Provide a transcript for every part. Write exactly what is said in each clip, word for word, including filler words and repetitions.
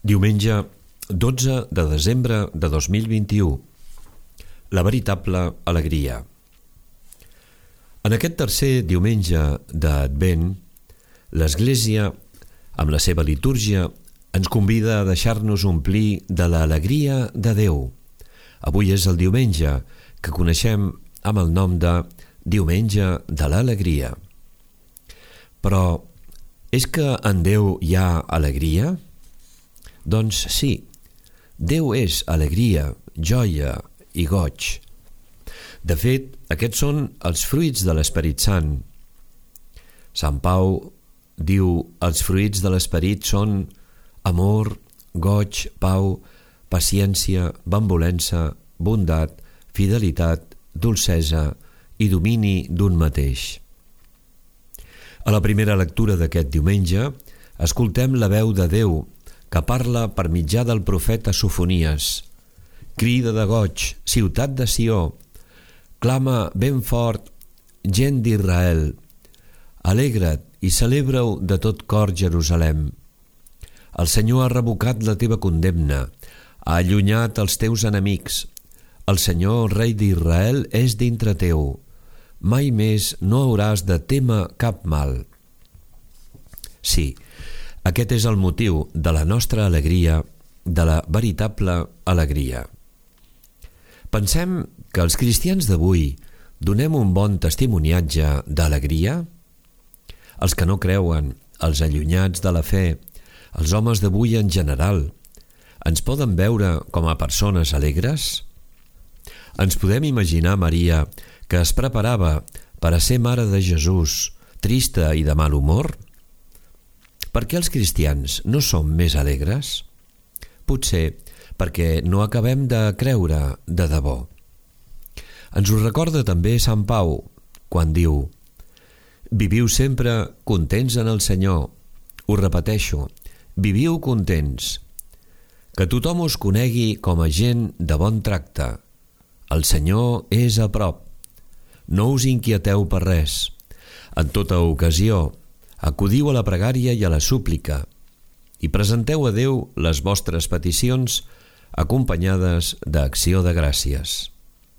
Diumenge dotze de desembre de dos mil vint-i-u. La veritable alegria. En aquest tercer diumenge d'Advent, l'Església, amb la seva litúrgia, ens convida a deixar-nos omplir de l'alegria de Déu. Avui és el diumenge que coneixem amb el nom de Diumenge de l'Alegria. Però és que en Déu hi ha alegria? Doncs sí, Déu és alegria, joia i goig. De fet, aquests són els fruits de l'Esperit Sant. Sant Pau diu: els fruits de l'Esperit són amor, goig, pau, paciència, benevolença, bondat, fidelitat, dolcesa i domini d'un mateix. A la primera lectura d'aquest diumenge, escoltem la veu de Déu que parla per mitjà del profeta Sofonies. Crida de goig, ciutat de Sió, clama ben fort, gent d'Israel. Alegra't i celebra-ho de tot cor, Jerusalem. El Senyor ha revocat la teva condemna, ha allunyat els teus enemics. El Senyor, rei d'Israel, és dintre teu. Mai més no hauràs de témer cap mal. Sí, aquest és el motiu de la nostra alegria, de la veritable alegria. Pensem que els cristians d'avui donem un bon testimoniatge d'alegria? Els que no creuen, els allunyats de la fe, els homes d'avui en general, ens poden veure com a persones alegres? Ens podem imaginar Maria, que es preparava per a ser mare de Jesús, trista i de mal humor? Per què els cristians no som més alegres? Potser perquè no acabem de creure de debò. Ens ho recorda també Sant Pau, quan diu: viviu sempre contents en el Senyor. Ho repeteixo, viviu contents. Que tothom us conegui com a gent de bon tracte. El Senyor és a prop. No us inquieteu per res. En tota ocasió, acudiu a la pregària i a la súplica i presenteu a Déu les vostres peticions acompanyades d'acció de gràcies.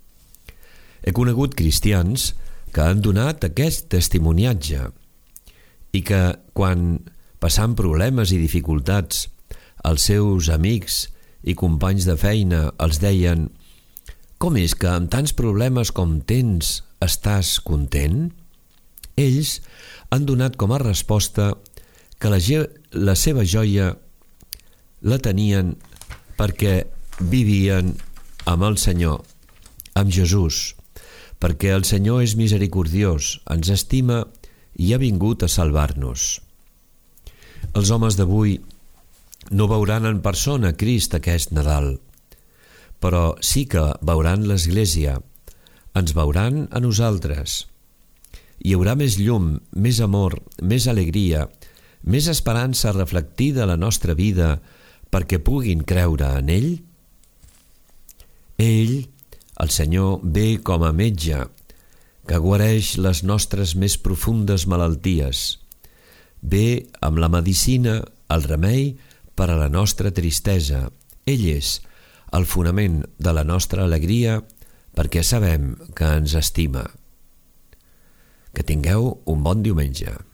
He conegut cristians que han donat aquest testimoniatge i que, quan passant problemes i dificultats, els seus amics i companys de feina els deien: «Com és que amb tants problemes com tens estàs content?» Ells han donat com a resposta que la, la seva joia la tenien perquè vivien amb el Senyor, amb Jesús, perquè el Senyor és misericordiós, ens estima i ha vingut a salvar-nos. Els homes d'avui no veuran en persona Crist aquest Nadal, però sí que veuran l'Església, ens veuran a nosaltres. Hi haurà més llum, més amor, més alegria, més esperança reflectida a la nostra vida perquè puguin creure en ell? Ell, el Senyor, ve com a metge que guareix les nostres més profundes malalties. Ve amb la medicina, el remei per a la nostra tristesa. Ell és el fonament de la nostra alegria perquè sabem que ens estima. Que tingueu un bon diumenge.